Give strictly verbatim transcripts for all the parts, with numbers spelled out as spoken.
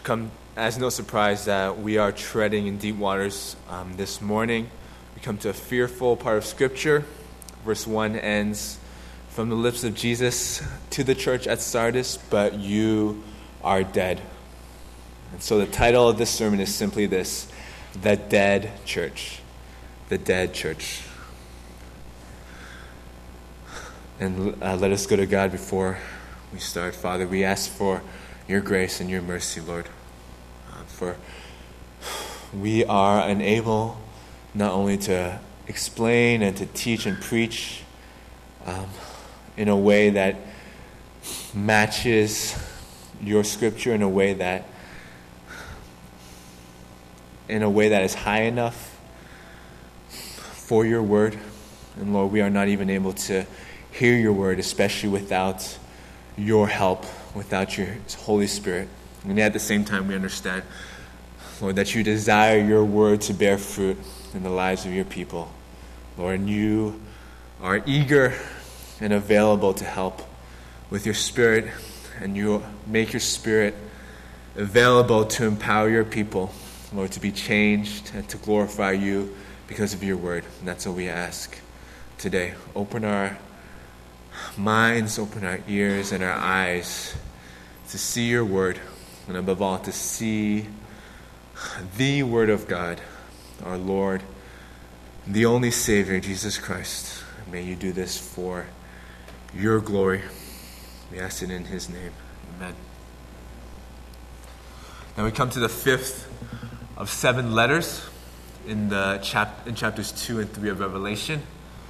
come as no surprise that we are treading in deep waters um, this morning. We come to a fearful part of Scripture. Verse one ends, "From the lips of Jesus to the church at Sardis, but you are dead." And so the title of this sermon is simply this: The Dead Church. The Dead Church. And uh, let us go to God before we start. Father, we ask for your grace and your mercy, Lord. Uh, for we are unable not only to explain and to teach and preach um, in a way that matches your scripture, in a way that in a way that is high enough for your word. And Lord, we are not even able to hear your word, especially without your help, without your Holy Spirit. And yet at the same time, we understand, Lord, that you desire your word to bear fruit in the lives of your people. Lord, and you are eager and available to help with your Spirit, and you make your Spirit available to empower your people, Lord, to be changed and to glorify you because of your word. And that's what we ask today. Open our minds, open our ears and our eyes to see your word, and above all, to see the word of God, our Lord, the only Savior, Jesus Christ. May you do this for your glory. We ask it in his name. Amen. Now we come to the fifth of seven letters in the chap- in chapters two and three of Revelation.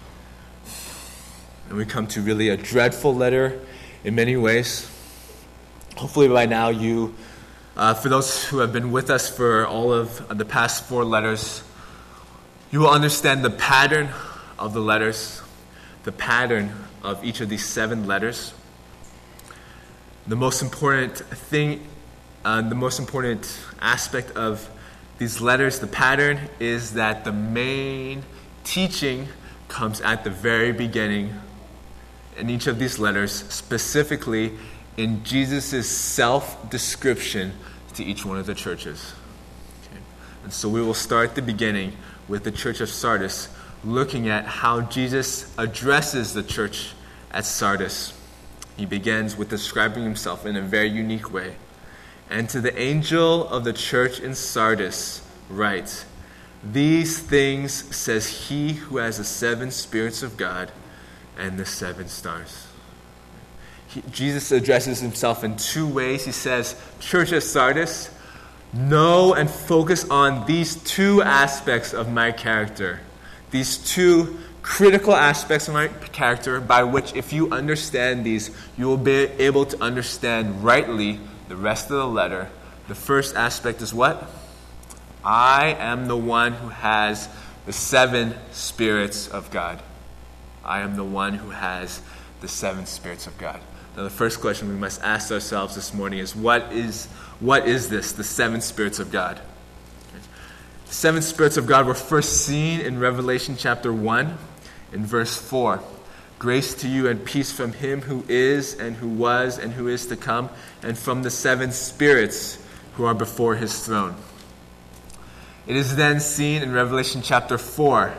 And we come to really a dreadful letter in many ways. Hopefully by now you, uh, for those who have been with us for all of the past four letters, you will understand the pattern of the letters, the pattern of each of these seven letters. The most important thing, uh, the most important aspect of these letters, the pattern, is that the main teaching comes at the very beginning in each of these letters, specifically in Jesus' self-description to each one of the churches. Okay. And so we will start at the beginning with the church of Sardis, looking at how Jesus addresses the church at Sardis. He begins with describing himself in a very unique way. "And to the angel of the church in Sardis write, These things says he who has the seven spirits of God and the seven stars." He, Jesus addresses himself in two ways. He says, "Church of Sardis, know and focus on these two aspects of my character. These two critical aspects of my character by which, if you understand these, you will be able to understand rightly the rest of the letter." The first aspect is what? I am the one who has the seven spirits of God. I am the one who has the seven spirits of God. Now the first question we must ask ourselves this morning is, what is what is this, the seven spirits of God? The seven spirits of God were first seen in Revelation chapter one, in verse four. "Grace to you and peace from him who is and who was and who is to come, and from the seven spirits who are before his throne." It is then seen in Revelation chapter four,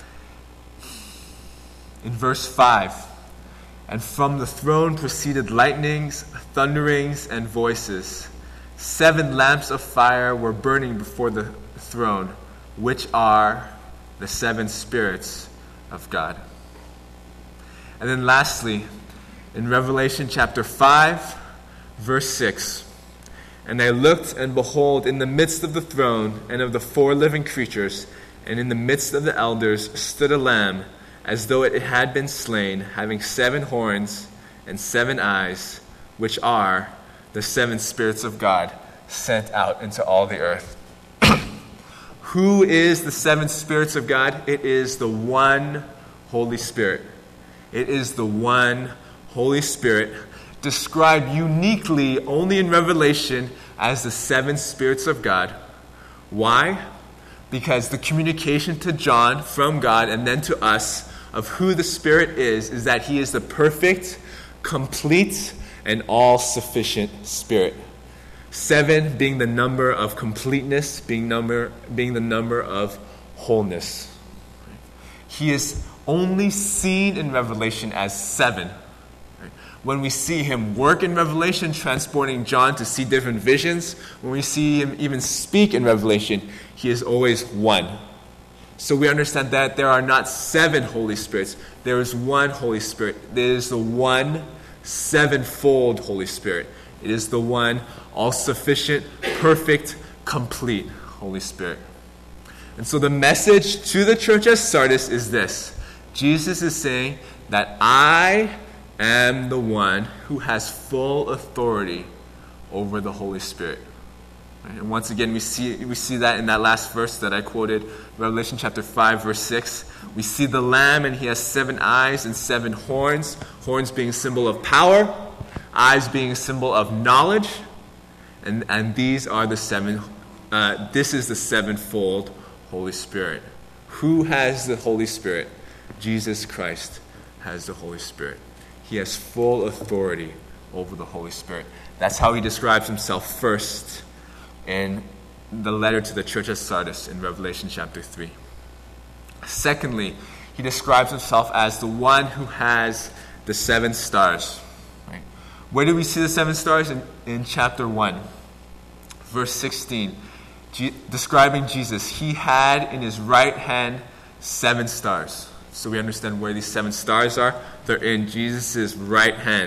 in verse five. "And from the throne proceeded lightnings, thunderings, and voices. Seven lamps of fire were burning before the throne, which are the seven spirits of God." And then lastly, in Revelation chapter five, verse six. "And I looked, and behold, in the midst of the throne and of the four living creatures, and in the midst of the elders, stood a lamb, as though it had been slain, having seven horns and seven eyes, which are the seven spirits of God sent out into all the earth." Who is the seven spirits of God? It is the one Holy Spirit. It is the one Holy Spirit, described uniquely only in Revelation as the seven spirits of God. Why? Because the communication to John from God and then to us of who the Spirit is, is that he is the perfect, complete, and all-sufficient Spirit. Seven being the number of completeness, being number being the number of wholeness. He is only seen in Revelation as seven. When we see him work in Revelation, transporting John to see different visions, when we see him even speak in Revelation, he is always one. So we understand that there are not seven Holy Spirits. There is one Holy Spirit. There is the one sevenfold Holy Spirit. It is the one all-sufficient, perfect, complete Holy Spirit. And so the message to the church at Sardis is this. Jesus is saying that I am the one who has full authority over the Holy Spirit. And once again, we see we see that in that last verse that I quoted, Revelation chapter five, verse six. We see the Lamb, and he has seven eyes and seven horns. Horns being a symbol of power, eyes being a symbol of knowledge, and and these are the seven. Uh, this is the sevenfold Holy Spirit. Who has the Holy Spirit? Jesus Christ has the Holy Spirit. He has full authority over the Holy Spirit. That's how he describes himself first in the letter to the church at Sardis in Revelation chapter three. Secondly, he describes himself as the one who has the seven stars. Right? Where do we see the seven stars? In, in chapter one, verse sixteen. G- describing Jesus, he had in his right hand seven stars. So we understand where these seven stars are. They're in Jesus' right hand.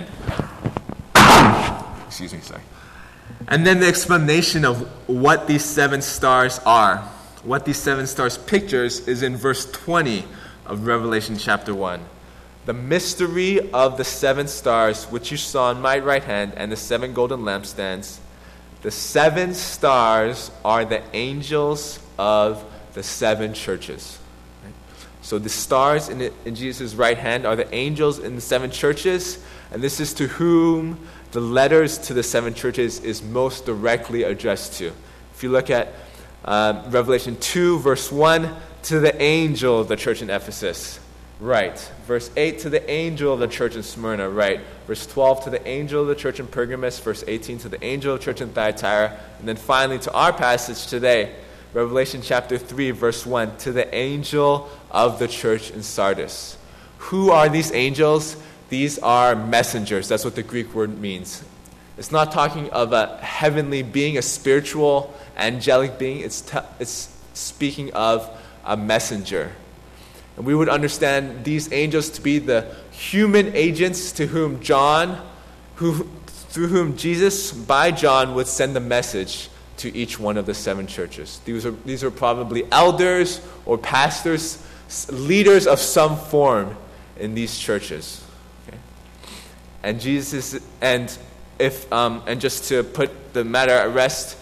Excuse me, sorry. And then the explanation of what these seven stars are, what these seven stars pictures, is in verse twenty of Revelation chapter one. The mystery of the seven stars which you saw in my right hand and the seven golden lampstands. The seven stars are the angels of the seven churches. Right? So the stars in, it, in Jesus' right hand are the angels in the seven churches, and this is to whom the letters to the seven churches is most directly addressed to. If you look at um, Revelation two, verse one, to the angel of the church in Ephesus, right. Verse eight, to the angel of the church in Smyrna, right. Verse twelve, to the angel of the church in Pergamos. Verse eighteen, to the angel of the church in Thyatira. And then finally to our passage today, Revelation chapter three, verse one, to the angel of the church in Sardis. Who are these angels? These are messengers. That's what the Greek word means. It's not talking of a heavenly being, a spiritual, angelic being. It's, t- it's speaking of a messenger. And we would understand these angels to be the human agents to whom John, who, through whom Jesus, by John, would send the message to each one of the seven churches. These are, these are probably elders or pastors, leaders of some form in these churches. Okay? And Jesus, and if, um, and just to put the matter at rest,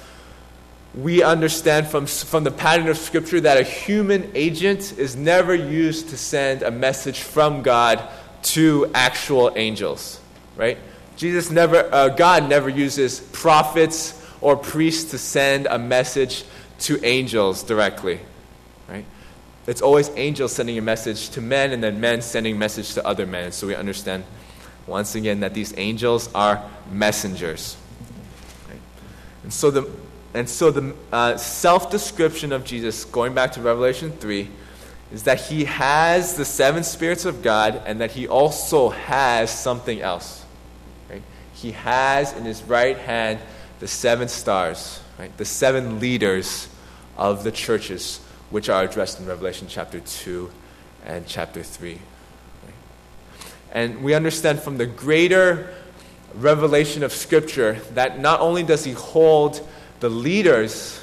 we understand from, from the pattern of Scripture that a human agent is never used to send a message from God to actual angels, right? Jesus never, uh, God never uses prophets or priests to send a message to angels directly, right? It's always angels sending a message to men, and then men sending a message to other men. So we understand once again that these angels are messengers, right? And so the And so the uh, self-description of Jesus, going back to Revelation three, is that he has the seven spirits of God and that he also has something else. Right? He has in his right hand the seven stars, right? The seven leaders of the churches, which are addressed in Revelation chapter two and chapter three. Right? And we understand from the greater revelation of Scripture that not only does he hold the leaders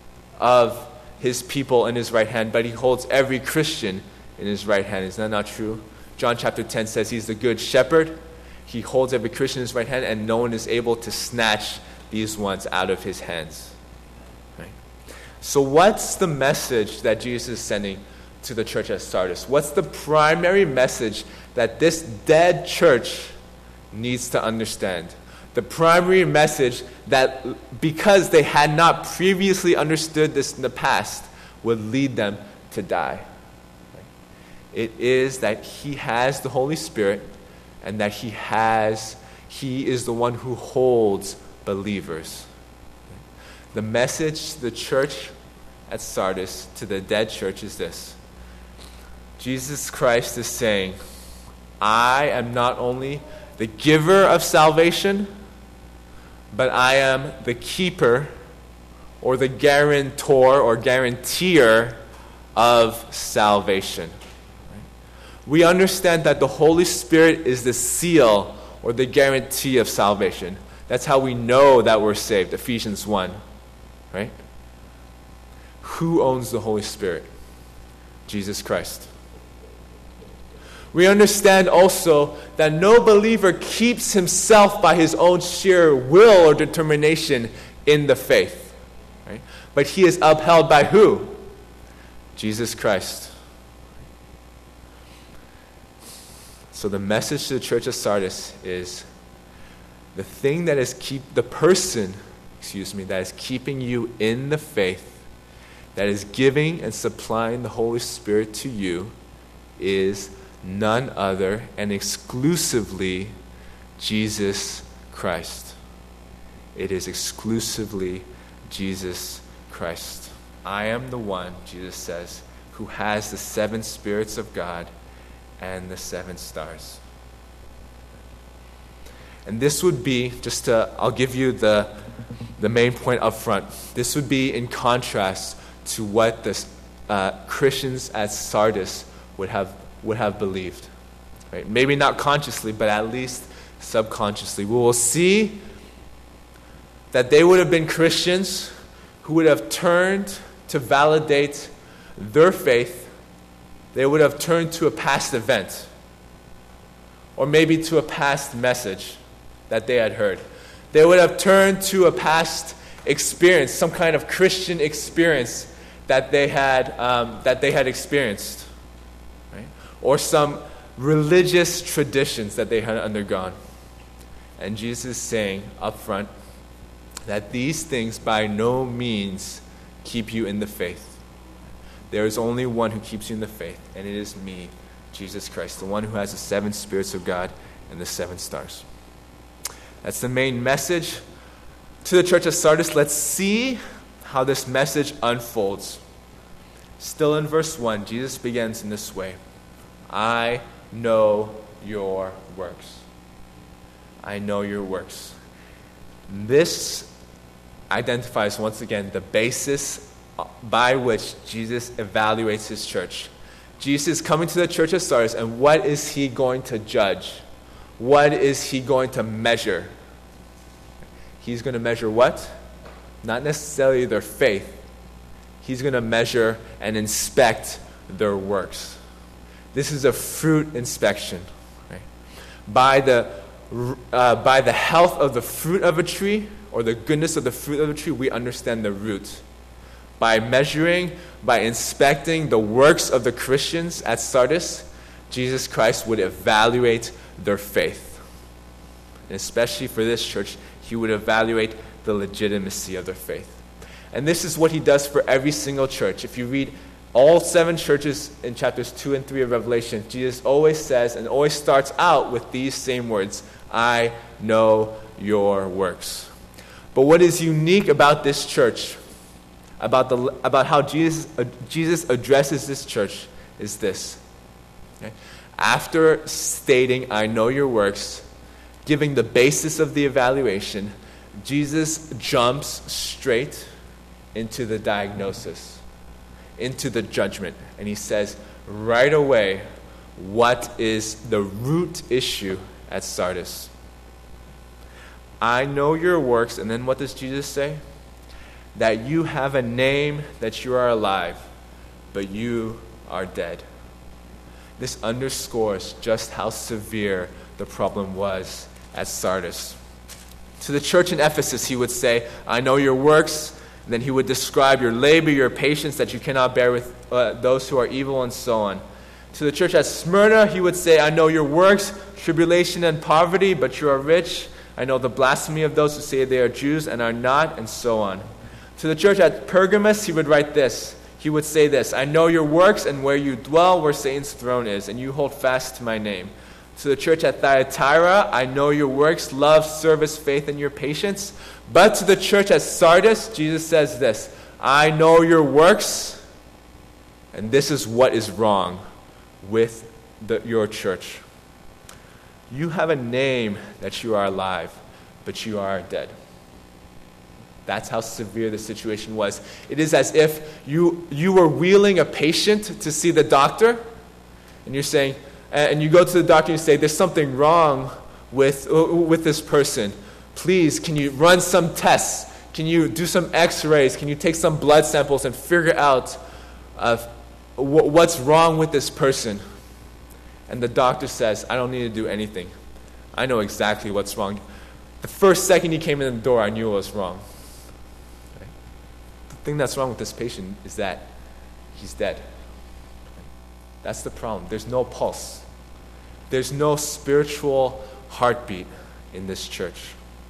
of his people in his right hand, but he holds every Christian in his right hand. Is that not true? John chapter ten says he's the good shepherd. He holds every Christian in his right hand, and no one is able to snatch these ones out of his hands. Right? So what's the message that Jesus is sending to the church at Sardis? What's the primary message that this dead church needs to understand? The primary message that, because they had not previously understood this in the past, would lead them to die. It is that he has the Holy Spirit, and that he has, he is the one who holds believers. The message to the church at Sardis, to the dead church, is this. Jesus Christ is saying, I am not only the giver of salvation, but I am the keeper or the guarantor or guaranteer of salvation. We understand that the Holy Spirit is the seal or the guarantee of salvation. That's how we know that we're saved, Ephesians one, right? Who owns the Holy Spirit? Jesus Christ. We understand also that no believer keeps himself by his own sheer will or determination in the faith, right? But he is upheld by who? Jesus Christ. So the message to the church of Sardis is the thing that is keep the person, excuse me, that is keeping you in the faith, that is giving and supplying the Holy Spirit to you, is none other and exclusively Jesus Christ. It is exclusively Jesus Christ. I am the one, Jesus says, who has the seven spirits of God and the seven stars. And this would be, just to, I'll give you the, the main point up front. This would be in contrast to what the uh, Christians at Sardis would have would have believed. Right? Maybe not consciously, but at least subconsciously. We will see that they would have been Christians who would have turned to validate their faith. They would have turned to a past event, or maybe to a past message that they had heard. They would have turned to a past experience, some kind of Christian experience that they had um, that they had experienced, right? Or some religious traditions that they had undergone. And Jesus is saying up front that these things by no means keep you in the faith. There is only one who keeps you in the faith, and it is me, Jesus Christ, the one who has the seven spirits of God and the seven stars. That's the main message to the church of Sardis. Let's see how this message unfolds. Still in verse one, Jesus begins in this way. I know your works. I know your works. This identifies once again the basis by which Jesus evaluates his church. Jesus is coming to the church of Sardis, and what is he going to judge? What is he going to measure? He's going to measure what? Not necessarily their faith. He's going to measure and inspect their works. This is a fruit inspection. Right? By the uh, by the health of the fruit of a tree, or the goodness of the fruit of a tree, we understand the root. By measuring, by inspecting the works of the Christians at Sardis, Jesus Christ would evaluate their faith. And especially for this church, he would evaluate the legitimacy of their faith. And this is what he does for every single church. If you read all seven churches in chapters two and three of Revelation, Jesus always says and always starts out with these same words, I know your works. But what is unique about this church, about the about how Jesus uh, Jesus addresses this church, is this. Okay? After stating, I know your works, giving the basis of the evaluation, Jesus jumps straight into the diagnosis, into the judgment. And he says right away, what is the root issue at Sardis? I know your works, and then what does Jesus say? That you have a name, that you are alive, but you are dead. This underscores just how severe the problem was at Sardis. To the church in Ephesus, he would say, I know your works. And then he would describe your labor, your patience, that you cannot bear with uh, those who are evil, and so on. To the church at Smyrna, he would say, I know your works, tribulation and poverty, but you are rich. I know the blasphemy of those who say they are Jews and are not, and so on. To the church at Pergamos, he would write this. He would say this, I know your works and where you dwell, where Satan's throne is, and you hold fast to my name. To the church at Thyatira, I know your works, love, service, faith, and your patience. But to the church at Sardis, Jesus says this, I know your works, and this is what is wrong with the, your church. You have a name that you are alive, but you are dead. That's how severe the situation was. It is as if you, you were wheeling a patient to see the doctor, and you're saying, and you go to the doctor and you say, there's something wrong with, with this person. Please, can you run some tests? Can you do some x-rays? Can you take some blood samples and figure out uh, w- what's wrong with this person? And the doctor says, I don't need to do anything. I know exactly what's wrong. The first second he came in the door, I knew it was wrong. Okay? The thing that's wrong with this patient is that he's dead. That's the problem. There's no pulse. There's no spiritual heartbeat in this church.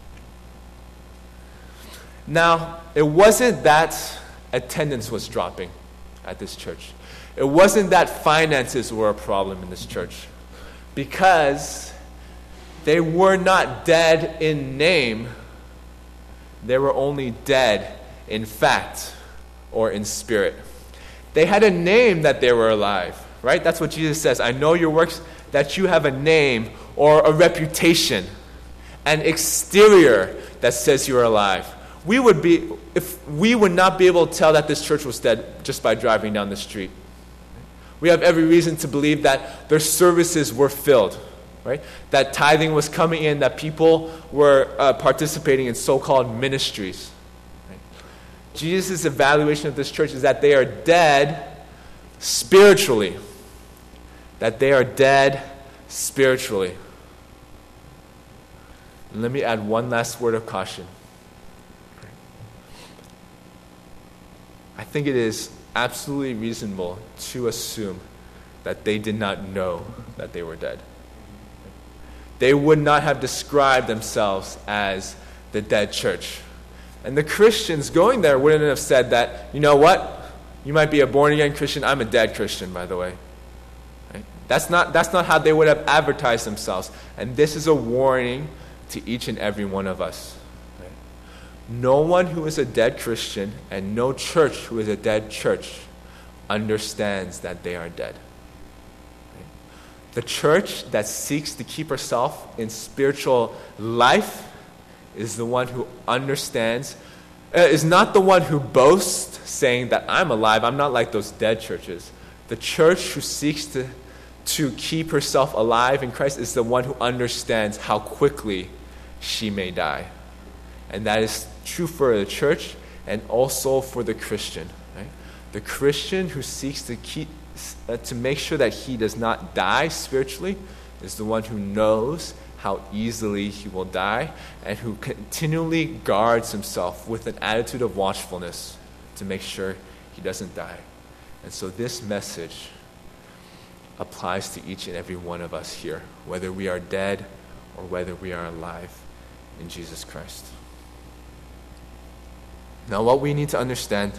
Now, it wasn't that attendance was dropping at this church. It wasn't that finances were a problem in this church, because they were not dead in name. They were only dead in fact or in spirit. They had a name that they were alive. Right? That's what Jesus says. I know your works, that you have a name or a reputation, an exterior that says you are alive. We would be, if we would not be able to tell that this church was dead just by driving down the street. We have every reason to believe that their services were filled, right? That tithing was coming in, that people were uh, participating in so-called ministries. Right? Jesus' evaluation of this church is that they are dead spiritually. That they are dead spiritually. And let me add one last word of caution. I think it is absolutely reasonable to assume that they did not know that they were dead. They would not have described themselves as the dead church. And the Christians going there wouldn't have said that, you know what? You might be a born-again Christian. I'm a dead Christian, by the way. Right? That's not, that's not how they would have advertised themselves. And this is a warning to each and every one of us. Right? No one who is a dead Christian and no church who is a dead church understands that they are dead. Right? The church that seeks to keep herself in spiritual life is the one who understands, uh, is not the one who boasts, saying that I'm alive, I'm not like those dead churches. The church who seeks to, to keep herself alive in Christ is the one who understands how quickly she may die. And that is true for the church and also for the Christian. Right? The Christian who seeks to keep, uh, to make sure that he does not die spiritually is the one who knows how easily he will die, and who continually guards himself with an attitude of watchfulness to make sure he doesn't die. And so this message applies to each and every one of us here, whether we are dead or whether we are alive in Jesus Christ. Now, what we need to understand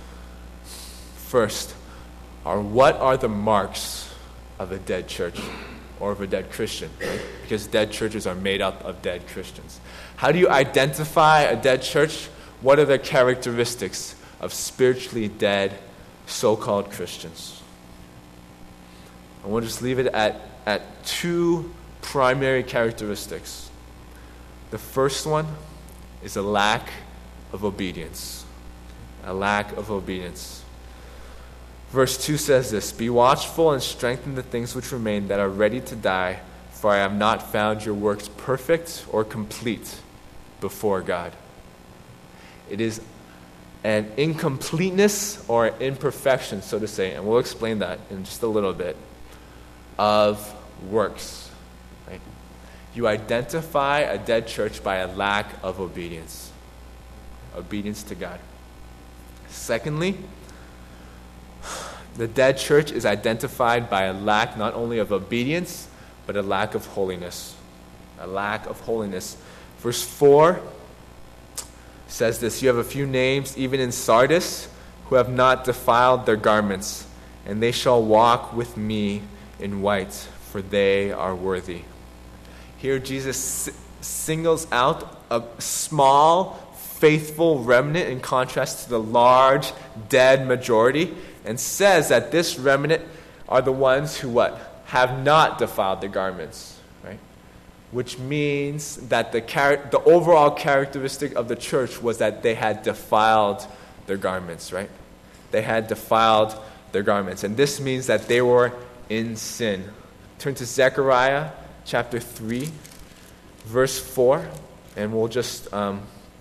first are what are the marks of a dead church or of a dead Christian, right? Because dead churches are made up of dead Christians. How do you identify a dead church? What are the characteristics of spiritually dead so-called Christians? And we'll just leave it at, at two primary characteristics. The first one is a lack of obedience. A lack of obedience. Verse two says this, "Be watchful and strengthen the things which remain that are ready to die, for I have not found your works perfect or complete before God." It is an incompleteness or an imperfection, so to say, and we'll explain that in just a little bit, of works. Right? You identify a dead church by a lack of obedience. Obedience to God. Secondly, the dead church is identified by a lack not only of obedience, but a lack of holiness. A lack of holiness. Verse four says this, "You have a few names, even in Sardis, who have not defiled their garments, and they shall walk with me in white, for they are worthy. Here Jesus singles out a small, faithful remnant in contrast to the large, dead majority, and says that this remnant are the ones who what? Have not defiled the garments, right? Which means that the char- the overall characteristic of the church was that they had defiled their garments, right? They had defiled their garments. And this means that they were in sin. Turn to Zechariah chapter three, verse four, and we'll just um,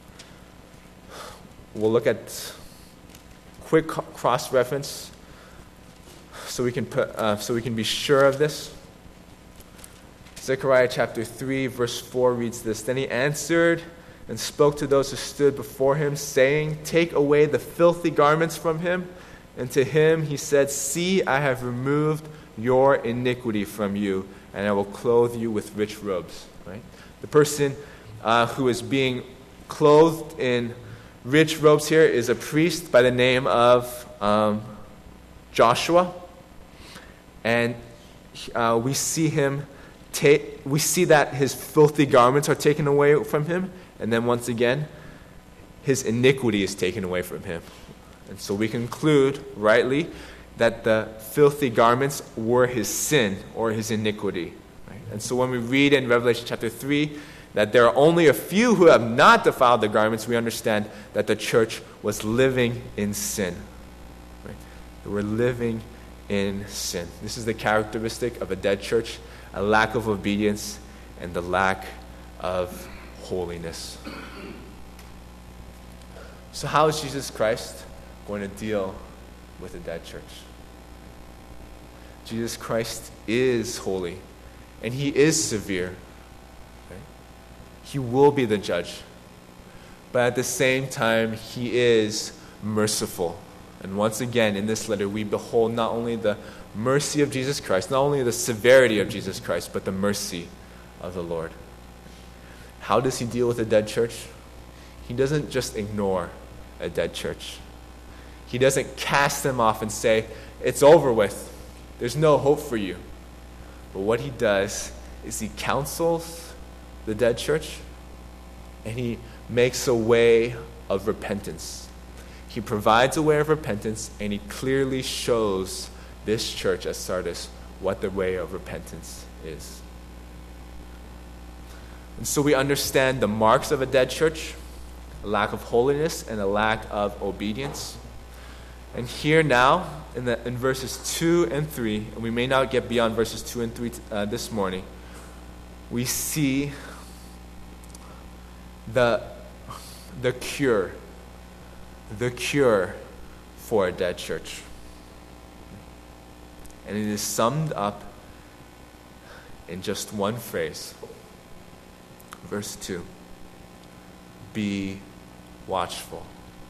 we'll look at quick cross-reference so we can put uh, so we can be sure of this. Zechariah chapter three, verse four reads this: Then he answered and spoke to those who stood before him, saying, Take away the filthy garments from him. And to him he said, See, I have removed your iniquity from you, and I will clothe you with rich robes. Right? The person uh, who is being clothed in rich robes here is a priest by the name of um, Joshua, and uh, we see him. Ta- we see that his filthy garments are taken away from him, and then once again, his iniquity is taken away from him. And so we conclude rightly that the filthy garments were his sin or his iniquity. Right? And so when we read in Revelation chapter three that there are only a few who have not defiled the garments, we understand that the church was living in sin. Right? They were living in sin. This is the characteristic of a dead church: a lack of obedience and the lack of holiness. So how is Jesus Christ going to deal with a dead church? Jesus Christ is holy, and he is severe. Right? He will be the judge. But at the same time, he is merciful. And once again, in this letter, we behold not only the mercy of Jesus Christ, not only the severity of Jesus Christ, but the mercy of the Lord. How does he deal with a dead church? He doesn't just ignore a dead church. He doesn't cast them off and say, it's over with. There's no hope for you. But what he does is he counsels the dead church, and he makes a way of repentance. He provides a way of repentance, and he clearly shows this church at Sardis what the way of repentance is. And so we understand the marks of a dead church: a lack of holiness and a lack of obedience. And here now, in, the, in verses two and three, and we may not get beyond verses two and three uh, this morning, we see the, the cure, the cure for a dead church. And it is summed up in just one phrase. Verse two. Be watchful.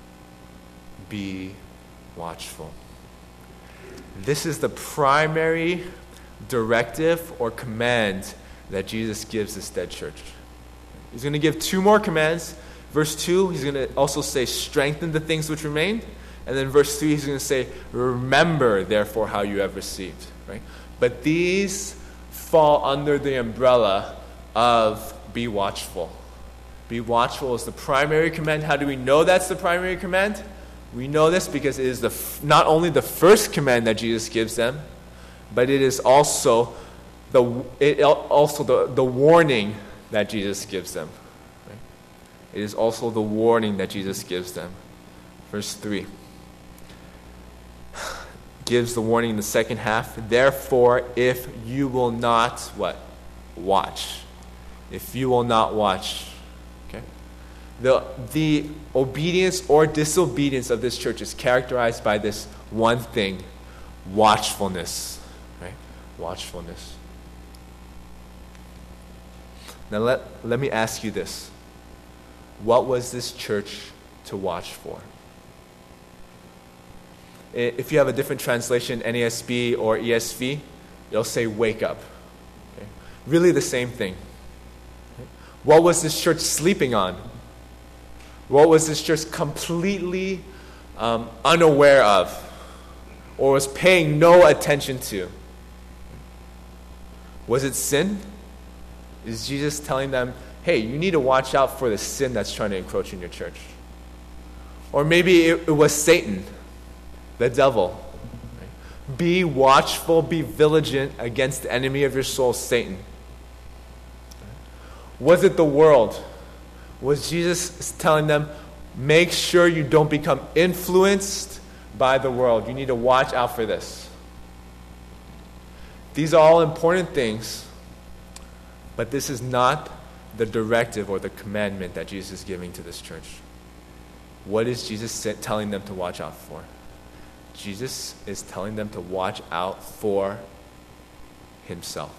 Be watchful. This is the primary directive or command that Jesus gives this dead church. He's going to give two more commands. Verse two, he's going to also say, strengthen the things which remain. And then verse three, he's going to say, remember, therefore, how you have received. Right? But these fall under the umbrella of be watchful. Be watchful is the primary command. How do we know that's the primary command? We know this because it is the f- not only the first command that Jesus gives them, but it is also the it also the, the warning that Jesus gives them. Right? It is also the warning that Jesus gives them. Verse three gives the warning in the second half. Therefore, if you will not what? Watch. If you will not watch. Okay? The, the obedience or disobedience of this church is characterized by this one thing: watchfulness. Right? Watchfulness. Now let, let me ask you this. What was this church to watch for? If you have a different translation, N A S B or E S V, it'll say wake up. Okay? Really the same thing. Okay? What was this church sleeping on? What was this church completely um, unaware of or was paying no attention to? Was it sin? Is Jesus telling them, hey, you need to watch out for the sin that's trying to encroach in your church? Or maybe it, it was Satan, the devil. Be watchful, be vigilant against the enemy of your soul, Satan. Was it the world? Was Jesus telling them, make sure you don't become influenced by the world. You need to watch out for this. These are all important things, but this is not the directive or the commandment that Jesus is giving to this church. What is Jesus telling them to watch out for? Jesus is telling them to watch out for himself.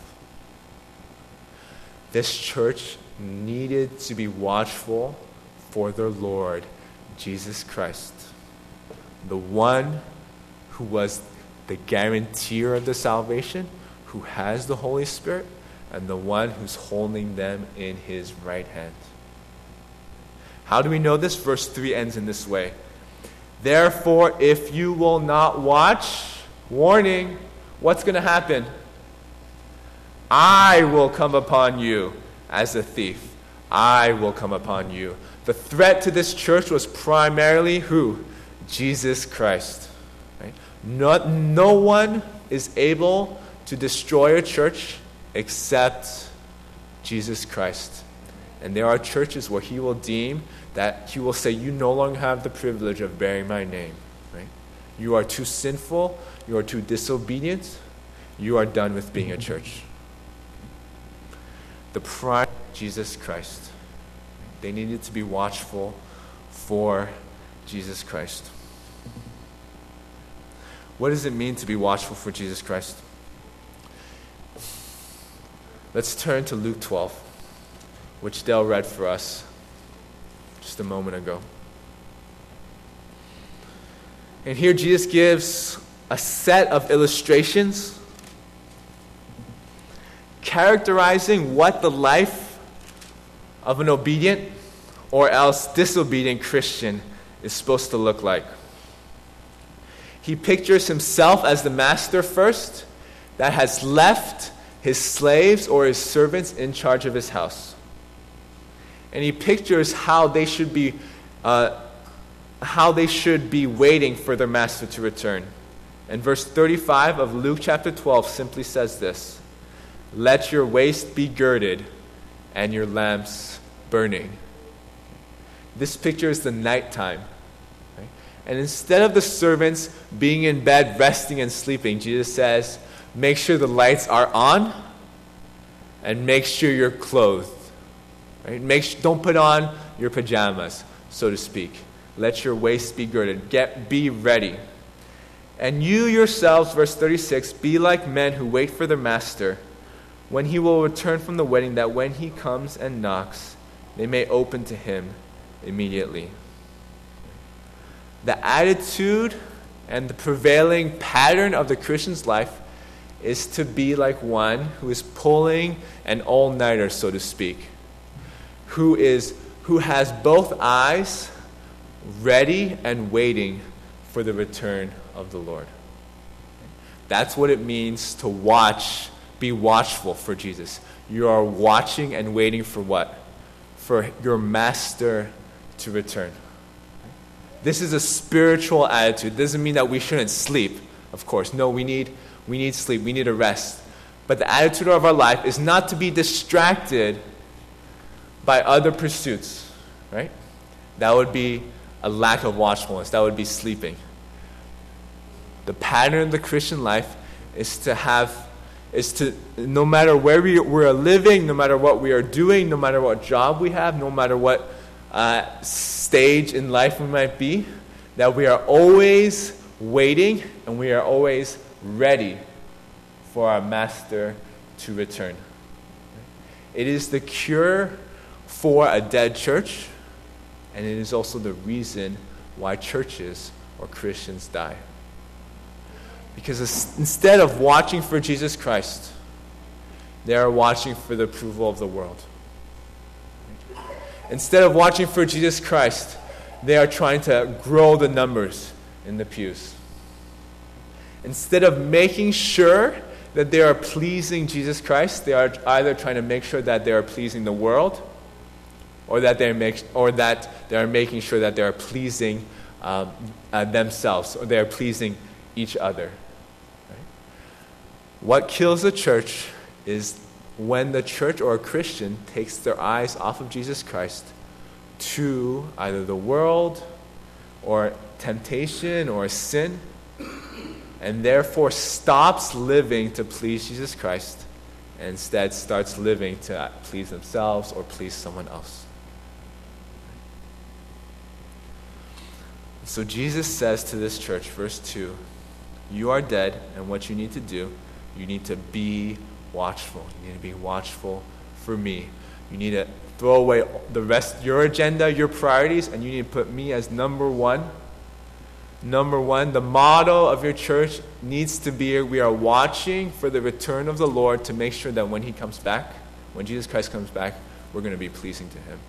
This church needed to be watchful for their Lord, Jesus Christ, the one who was the guarantor of the salvation, who has the Holy Spirit, and the one who's holding them in his right hand. How do we know this? Verse three ends in this way. Therefore, if you will not watch, warning, what's going to happen? I will come upon you as a thief. I will come upon you. The threat to this church was primarily who? Jesus Christ. Right? Not, no one is able to destroy a church except Jesus Christ. And there are churches where he will deem that he will say, you no longer have the privilege of bearing my name. Right? You are too sinful. You are too disobedient. You are done with being a church. The pride of Jesus Christ. They needed to be watchful for Jesus Christ. What does it mean to be watchful for Jesus Christ? Let's turn to Luke twelve, which Dale read for us just a moment ago. And here Jesus gives a set of illustrations characterizing what the life of an obedient or else disobedient Christian is supposed to look like. He pictures himself as the master first that has left his slaves or his servants in charge of his house. And he pictures how they should be uh, how they should be waiting for their master to return. And verse thirty-five of Luke chapter twelve simply says this: let your waist be girded and your lamps burning. This picture is the nighttime. Right? And instead of the servants being in bed, resting and sleeping, Jesus says, make sure the lights are on and make sure you're clothed. Right? Make sh- don't put on your pajamas, so to speak. Let your waist be girded. Get be ready. And you yourselves, verse thirty-six, be like men who wait for their master when he will return from the wedding, that when he comes and knocks, they may open to him immediately. The attitude and the prevailing pattern of the Christian's life is to be like one who is pulling an all-nighter, so to speak, who is who has both eyes ready and waiting for the return of the Lord. That's what it means to watch, be watchful for Jesus. You are watching and waiting for what? For your master to return. This is a spiritual attitude. It doesn't mean that we shouldn't sleep, of course. No, we need we need sleep. We need a rest. But the attitude of our life is not to be distracted by other pursuits, right? That would be a lack of watchfulness. That would be sleeping. The pattern of the Christian life is to have, is to, no matter where we, we're living, no matter what we are doing, no matter what job we have, no matter what uh, stage in life we might be, that we are always waiting and we are always ready for our master to return. It is the cure for a dead church, and it is also the reason why churches or Christians die. Because instead of watching for Jesus Christ, they are watching for the approval of the world. Instead of watching for Jesus Christ, they are trying to grow the numbers in the pews. Instead of making sure that they are pleasing Jesus Christ. They are either trying to make sure that they are pleasing the world, or that they make, or that they are making sure that they are pleasing um, uh, themselves, or they are pleasing each other. Right? What kills the church is when the church or a Christian takes their eyes off of Jesus Christ to either the world or temptation or sin, and therefore stops living to please Jesus Christ and instead starts living to please themselves or please someone else. So Jesus says to this church, verse two, you are dead, and what you need to do, you need to be watchful. You need to be watchful for me. You need to throw away the rest, your agenda, your priorities, and you need to put me as number one. Number one, the motto of your church needs to be, we are watching for the return of the Lord to make sure that when he comes back, when Jesus Christ comes back, we're going to be pleasing to him.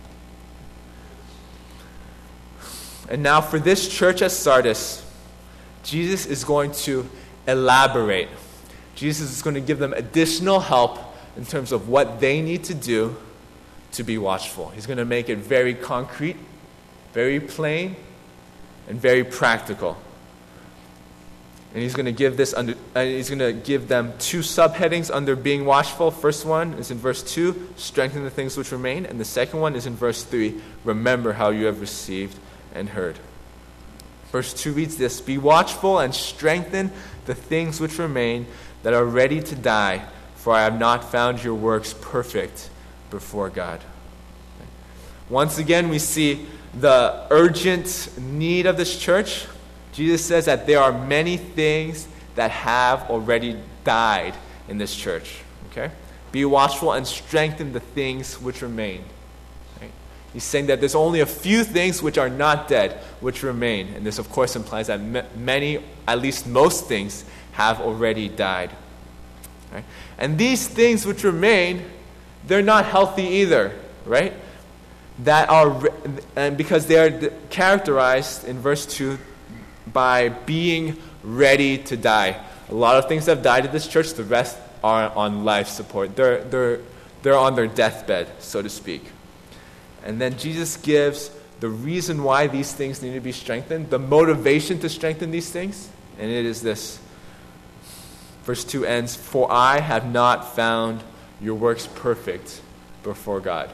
And now for this church at Sardis, Jesus is going to elaborate. Jesus is going to give them additional help in terms of what they need to do to be watchful. He's going to make it very concrete, very plain, and very practical. And he's going to give this under, uh, he's going to give them two subheadings under being watchful. First one is in verse two, strengthen the things which remain, and the second one is in verse three, remember how you have received and heard. Verse two reads this, be watchful and strengthen the things which remain that are ready to die, for I have not found your works perfect before God. Once again, we see the urgent need of this church. Jesus says that there are many things that have already died in this church. Okay? Be watchful and strengthen the things which remain. Right? He's saying that there's only a few things which are not dead, which remain. And this, of course, implies that many, at least most things, have already died. Right? And these things which remain, they're not healthy either, right? That are, and because they are characterized in verse two by being ready to die. A lot of things have died in this church. The rest are on life support. They're they're they're on their deathbed, so to speak. And then Jesus gives the reason why these things need to be strengthened, the motivation to strengthen these things, and it is this. Verse two ends, for I have not found your works perfect before God.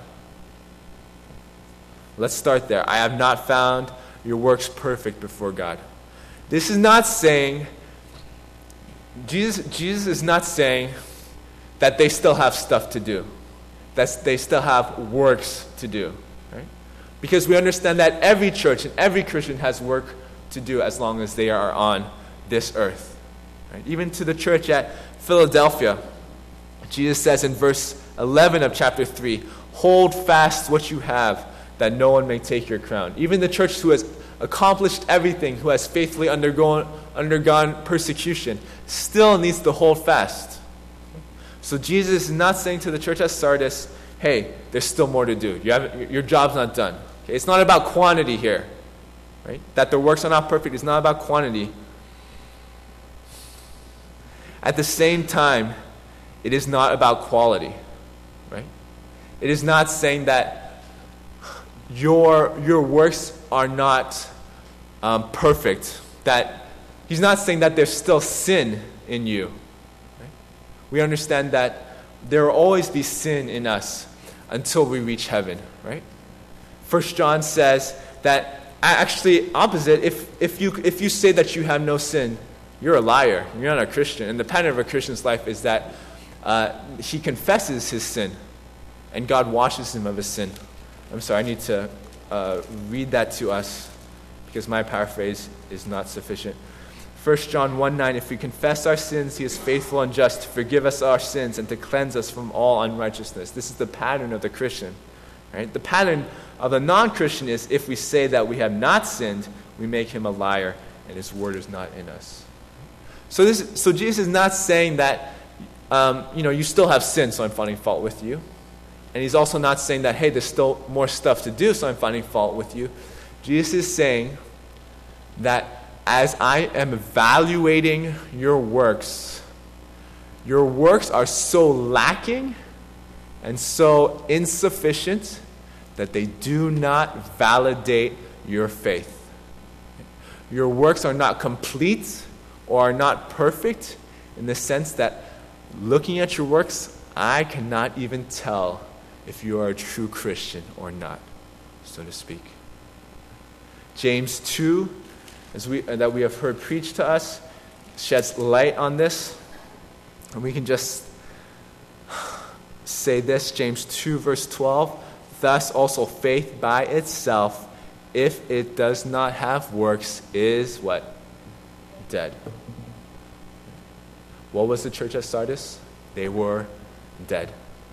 Let's start there. I have not found your works perfect before God. This is not saying, Jesus, Jesus is not saying that they still have stuff to do, that they still have works to do, right? Because we understand that every church and every Christian has work to do as long as they are on this earth. Right? Even to the church at Philadelphia, Jesus says in verse eleven of chapter three, hold fast what you have, that no one may take your crown. Even the church who has accomplished everything, who has faithfully undergone, undergone persecution, still needs to hold fast. So Jesus is not saying to the church at Sardis, hey, there's still more to do. You haven't, your job's not done. Okay? It's not about quantity here. Right? That their works are not perfect is not about quantity. At the same time, it is not about quality. Right? It is not saying that your your works are not um, perfect. That he's not saying that there's still sin in you. Right? We understand that there will always be sin in us until we reach heaven. Right? First John says that actually opposite. If if you if you say that you have no sin, you're a liar. You're not a Christian. And the pattern of a Christian's life is that uh, he confesses his sin, and God washes him of his sin. I'm sorry, I need to uh, read that to us because my paraphrase is not sufficient. First John one nine, if we confess our sins, he is faithful and just to forgive us our sins and to cleanse us from all unrighteousness. This is the pattern of the Christian. Right? The pattern of the non-Christian is if we say that we have not sinned, we make him a liar and his word is not in us. So this, so Jesus is not saying that um, you know, you still have sin, so I'm finding fault with you. And he's also not saying that, hey, there's still more stuff to do, so I'm finding fault with you. Jesus is saying that as I am evaluating your works, Your works are so lacking and so insufficient that they do not validate your faith. Your works are not complete or are not perfect in the sense that looking at your works, I cannot even tell if you are a true Christian or not, so to speak. James two, as we uh, that we have heard preached to us, sheds light on this. And we can just say this, James two, verse twelve, thus also faith by itself, if it does not have works, is what? Dead. What was the church at Sardis? They were dead.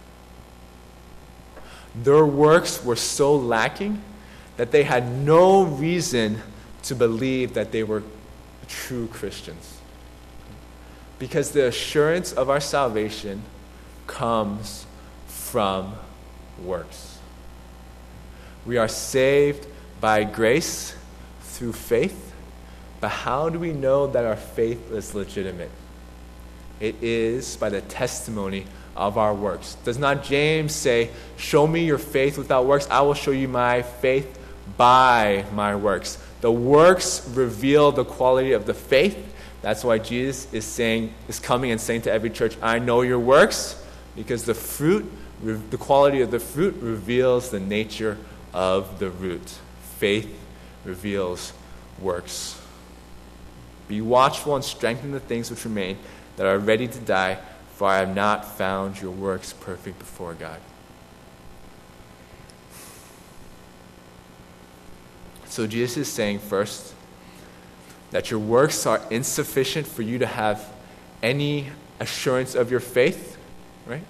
Their works were so lacking that they had no reason to believe that they were true Christians. Because the assurance of our salvation comes from works. We are saved by grace through faith, but how do we know that our faith is legitimate? It is by the testimony of our works. Does not James say, show me your faith without works, I will show you my faith by my works. The works reveal the quality of the faith. That's why Jesus is saying, is coming and saying to every church, I know your works, because the fruit, the quality of the fruit reveals the nature of the root. Faith reveals works. Be watchful and strengthen the things which remain that are ready to die, for I have not found your works perfect before God. So Jesus is saying first that your works are insufficient for you to have any assurance of your faith, right?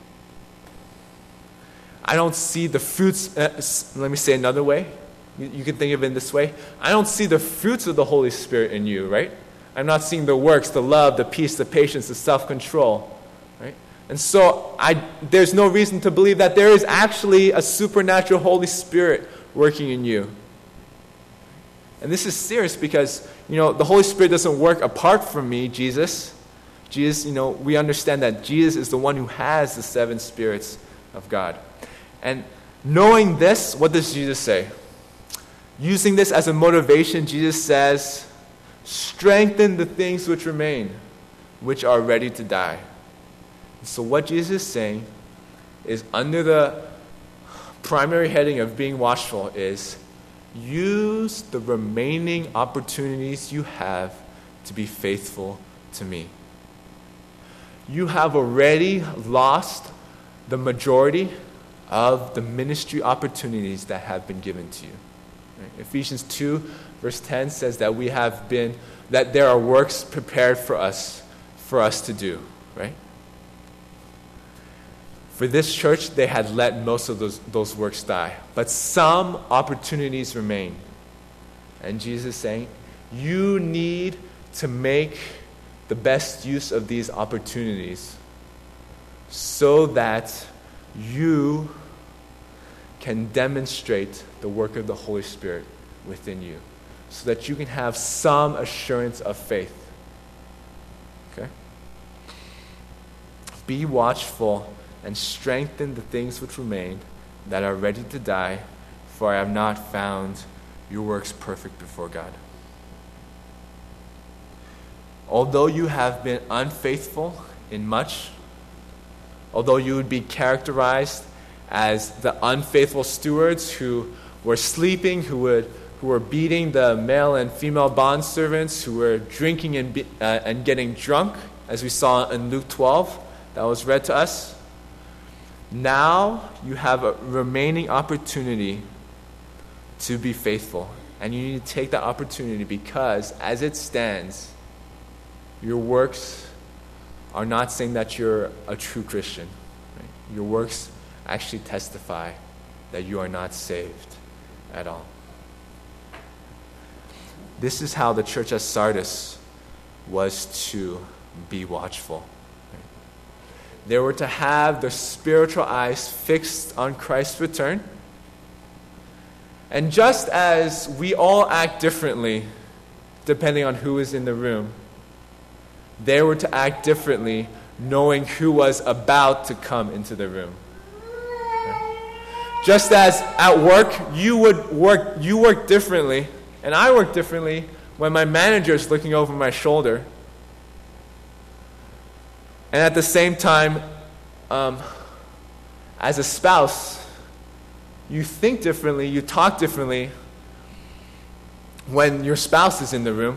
I don't see the fruits, uh, let me say another way. You, you can think of it in this way. I don't see the fruits of the Holy Spirit in you, right? I'm not seeing the works, the love, the peace, the patience, the self-control, right? And so I, there's no reason to believe that there is actually a supernatural Holy Spirit working in you. And this is serious because, you know, the Holy Spirit doesn't work apart from me, Jesus. Jesus, you know, we understand that Jesus is the one who has the seven spirits of God. And knowing this, what does Jesus say? Using this as a motivation, Jesus says, strengthen the things which remain, which are ready to die. So what Jesus is saying is, under the primary heading of being watchful, is use the remaining opportunities you have to be faithful to me. You have already lost the majority of the ministry opportunities that have been given to you. Right? Ephesians two, verse ten says that we have been, that there are works prepared for us, for us to do, right? For this church, they had let most of those, those works die. But some opportunities remain. And Jesus is saying, you need to make the best use of these opportunities so that you can demonstrate the work of the Holy Spirit within you, so that you can have some assurance of faith. Okay? Be watchful and strengthen the things which remain that are ready to die, for I have not found your works perfect before God. Although you have been unfaithful in much, although you would be characterized as the unfaithful stewards who were sleeping, who would who were beating the male and female bondservants, who were drinking and be, uh, and getting drunk, as we saw in Luke twelve, that was read to us. Now you have a remaining opportunity to be faithful. And you need to take that opportunity because, as it stands, your works are not saying that you're a true Christian. Right? Your works actually testify that you are not saved at all. This is how the church at Sardis was to be watchful. They were to have their spiritual eyes fixed on Christ's return. And just as we all act differently depending on who is in the room, they were to act differently knowing who was about to come into the room. Just as at work, you would work, you work differently, and I work differently when my manager is looking over my shoulder. And at the same time, um, as a spouse, you think differently, you talk differently when your spouse is in the room.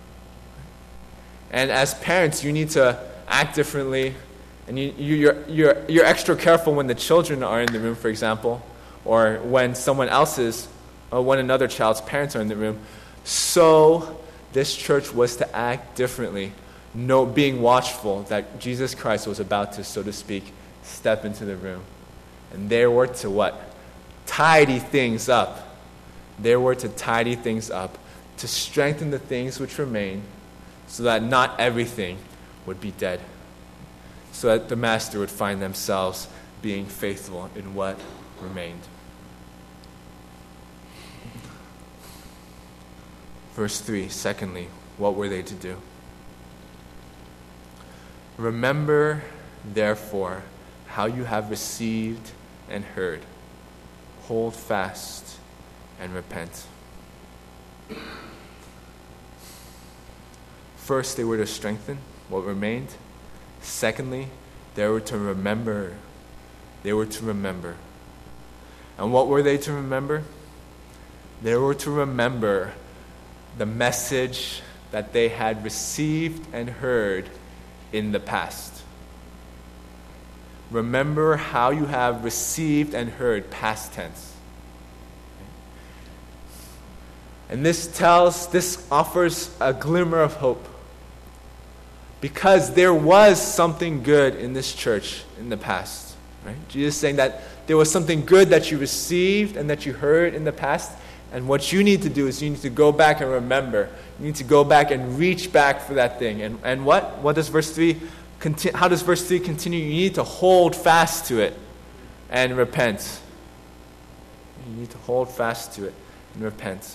And as parents, you need to act differently, and you, you, you're, you're, you're extra careful when the children are in the room, for example, or when someone else's, or when another child's parents are in the room. So this church was to act differently, no, being watchful that Jesus Christ was about to, so to speak, step into the room. And they were to what? Tidy things up. They were to tidy things up, to strengthen the things which remain, so that not everything would be dead, so that the master would find themselves being faithful in what remained. Verse three, secondly, what were they to do? Remember, therefore, how you have received and heard. Hold fast and repent. First, they were to strengthen what remained. Secondly, they were to remember. They were to remember. And what were they to remember? They were to remember the message that they had received and heard in the past. Remember how you have received and heard, past tense. And this tells, this offers a glimmer of hope. Because there was something good in this church in the past. Right? Jesus is saying that there was something good that you received and that you heard in the past. And what you need to do is you need to go back and remember. You need to go back and reach back for that thing. And and what? What does verse three conti- how does verse three continue? You need to hold fast to it and repent. You need to hold fast to it and repent.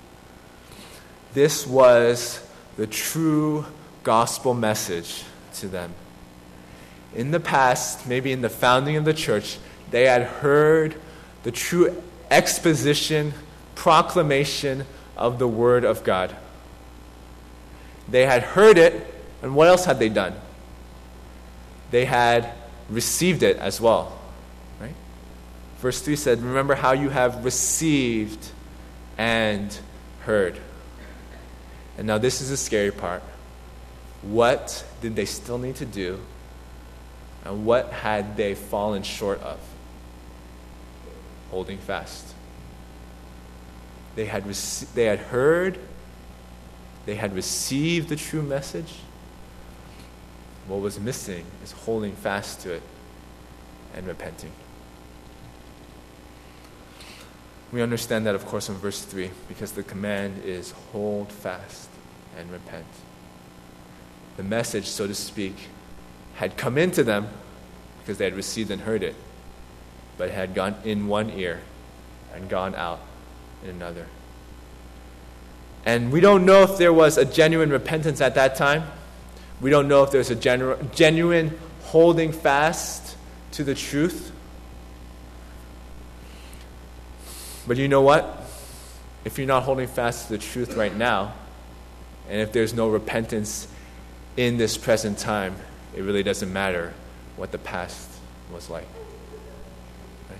This was the true gospel message to them. In the past, maybe in the founding of the church, they had heard the true exposition, proclamation of the Word of God. They had heard it, and what else had they done? They had received it as well. Right? Verse three said, remember how you have received and heard. And now this is the scary part. What did they still need to do? And what had they fallen short of? Holding fast. They had rec- they had heard, they had received the true message. What was missing is holding fast to it and repenting. We understand that, of course, in verse three, because the command is hold fast and repent. The message, so to speak, had come into them because they had received and heard it, but it had gone in one ear and gone out in another. And we don't know if there was a genuine repentance at that time. We don't know if there's a genu- genuine holding fast to the truth. But you know what? If you're not holding fast to the truth right now, and if there's no repentance in this present time, it really doesn't matter what the past was like. Right?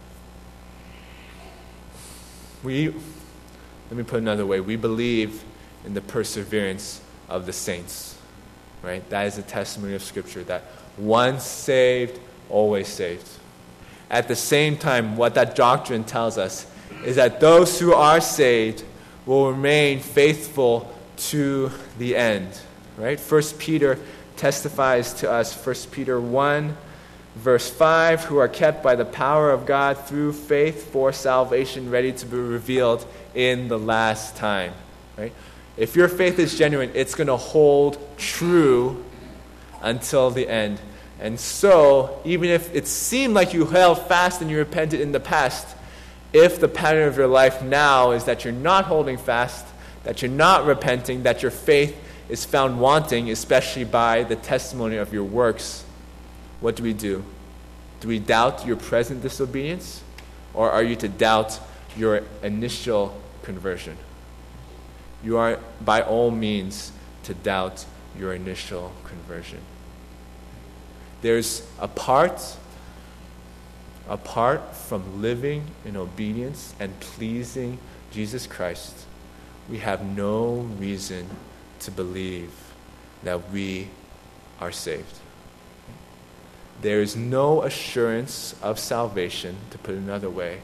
We, let me put it another way, we believe in the perseverance of the saints. Right? That is a testimony of Scripture, that once saved, always saved. At the same time, what that doctrine tells us is that those who are saved will remain faithful to the end. Right? First Peter testifies to us, First Peter one, verse five, who are kept by the power of God through faith for salvation, ready to be revealed in the last time. Right? If your faith is genuine, it's going to hold true until the end. And so, even if it seemed like you held fast and you repented in the past, if the pattern of your life now is that you're not holding fast, that you're not repenting, that your faith is found wanting, especially by the testimony of your works, what do we do? Do we doubt your present disobedience? Or are you to doubt your initial conversion? You are by all means to doubt your initial conversion. There's a part, apart from living in obedience and pleasing Jesus Christ, we have no reason to believe that we are saved. There is no assurance of salvation, to put it another way,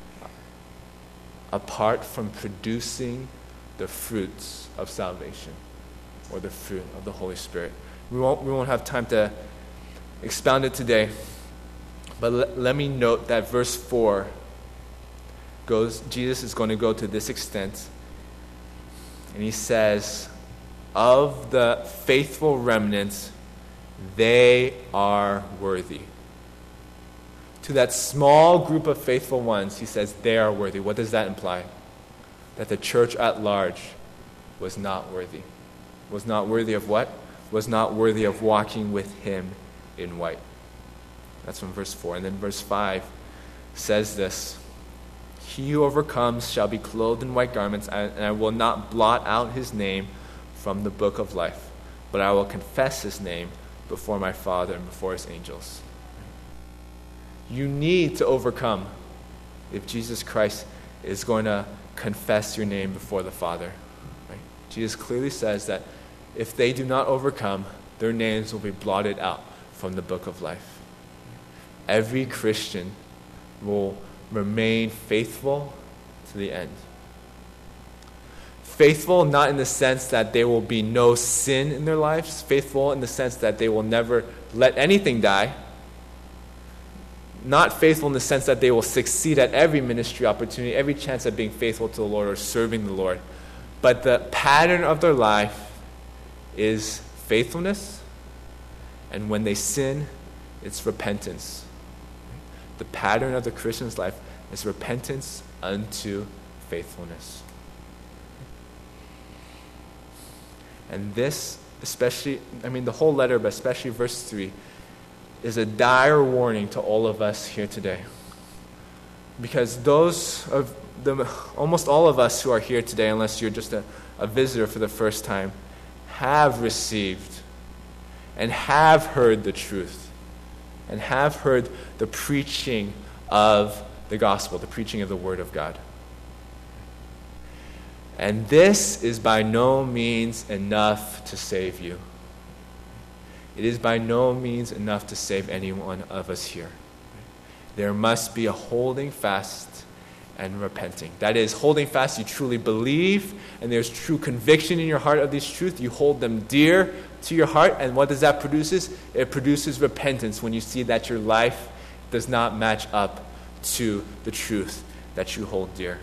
apart from producing the fruits of salvation or the fruit of the Holy Spirit. We won't, we won't have time to expound it today, but let, let me note that verse four goes, Jesus is going to go to this extent, and he says, of the faithful remnant, they are worthy. To that small group of faithful ones, he says they are worthy. What does that imply? That the church at large was not worthy. Was not worthy of what? Was not worthy of walking with him in white. That's from verse four. And then verse five says this, he who overcomes shall be clothed in white garments, and I will not blot out his name from the book of life, but I will confess his name before my Father and before his angels. You need to overcome if Jesus Christ is going to confess your name before the Father. Right? Jesus clearly says that if they do not overcome, their names will be blotted out from the book of life. Every Christian will remain faithful to the end. Faithful not in the sense that there will be no sin in their lives. Faithful in the sense that they will never let anything die. Not faithful in the sense that they will succeed at every ministry opportunity, every chance at being faithful to the Lord or serving the Lord. But the pattern of their life is faithfulness, and when they sin, it's repentance. The pattern of the Christian's life is repentance unto faithfulness. And this, especially, I mean the whole letter, but especially verse three, is a dire warning to all of us here today. Because those of the, almost all of us who are here today, unless you're just a, a visitor for the first time, have received and have heard the truth and have heard the preaching of the gospel, the preaching of the word of God. And this is by no means enough to save you. It is by no means enough to save any one of us here. There must be a holding fast and repenting. That is, holding fast, you truly believe, and there's true conviction in your heart of these truths. You hold them dear to your heart, and what does that produce? It produces repentance when you see that your life does not match up to the truth that you hold dear.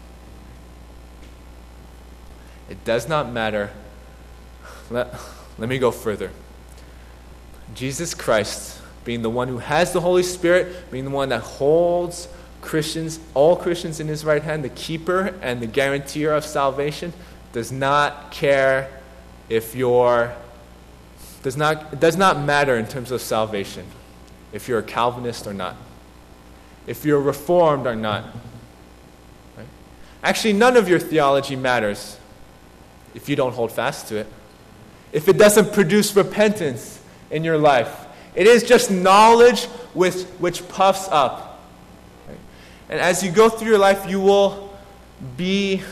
It does not matter. Let, let me go further. Jesus Christ, being the one who has the Holy Spirit, being the one that holds Christians, all Christians in his right hand, the keeper and the guarantor of salvation, does not care if you're, does not, it does not matter in terms of salvation, if you're a Calvinist or not, if you're Reformed or not. Right? Actually, none of your theology matters if you don't hold fast to it. If it doesn't produce repentance in your life. It is just knowledge with, which puffs up. Right? And as you go through your life, you will be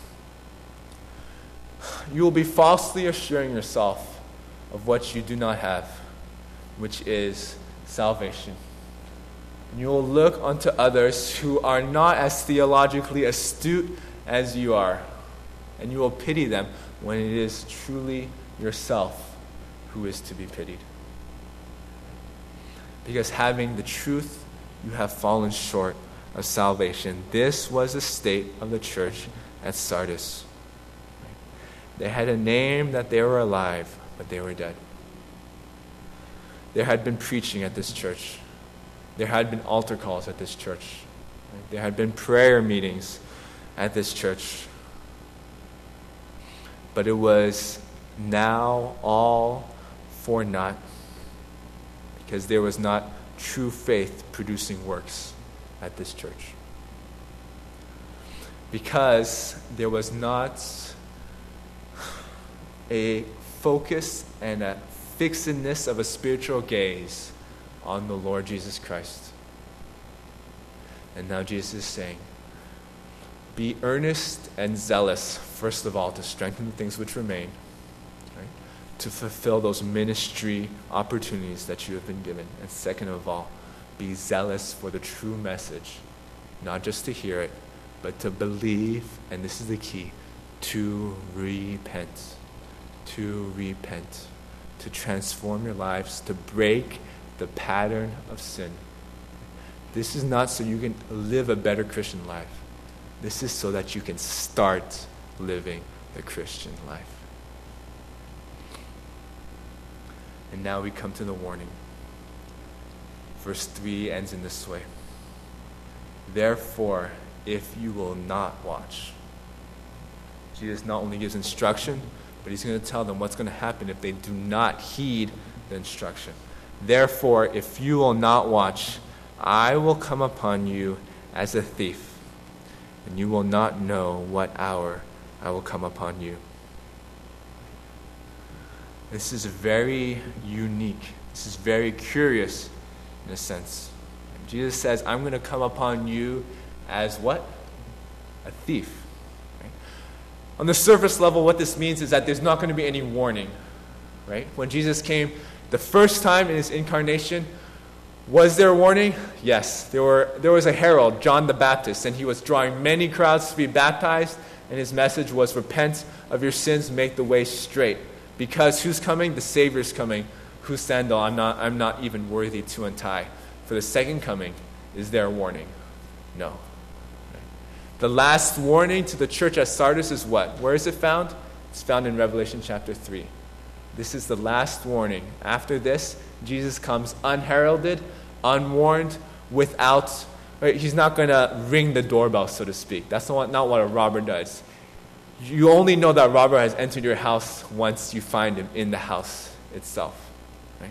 you will be falsely assuring yourself of what you do not have, which is salvation. And you will look unto others who are not as theologically astute as you are, and you will pity them when it is truly yourself who is to be pitied. Because having the truth, you have fallen short of salvation. This was the state of the church at Sardis. They had a name that they were alive, but they were dead. There had been preaching at this church. There had been altar calls at this church. There had been prayer meetings at this church. But it was now all for naught, because there was not true faith producing works at this church. Because there was not a focus and a fixedness of a spiritual gaze on the Lord Jesus Christ. And now Jesus is saying, be earnest and zealous, first of all, to strengthen the things which remain, right? To fulfill those ministry opportunities that you have been given. And second of all, be zealous for the true message, not just to hear it, but to believe, and this is the key, to repent. To repent. To transform your lives, to break the pattern of sin. This is not so you can live a better Christian life. This is so that you can start living the Christian life. And now we come to the warning. Verse three ends in this way. Therefore, if you will not watch. Jesus not only gives instruction, but he's going to tell them what's going to happen if they do not heed the instruction. Therefore, if you will not watch, I will come upon you as a thief, and you will not know what hour I will come upon you. This is very unique. This is very curious in a sense. Jesus says, I'm going to come upon you as what? A thief. Right? On the surface level, what this means is that there's not going to be any warning. Right? When Jesus came the first time in his incarnation, was there a warning? Yes. There were. There was a herald, John the Baptist, and he was drawing many crowds to be baptized, and his message was, repent of your sins, make the way straight. Because who's coming? The Savior's coming. Whose sandal I'm not, I'm not even worthy to untie. For the second coming, is there a warning? No. The last warning to the church at Sardis is what? Where is it found? It's found in Revelation chapter three. This is the last warning. After this, Jesus comes unheralded, unwarned, without, right? He's not going to ring the doorbell, so to speak. That's not, not what a robber does. You only know that robber has entered your house once you find him in the house itself. Right?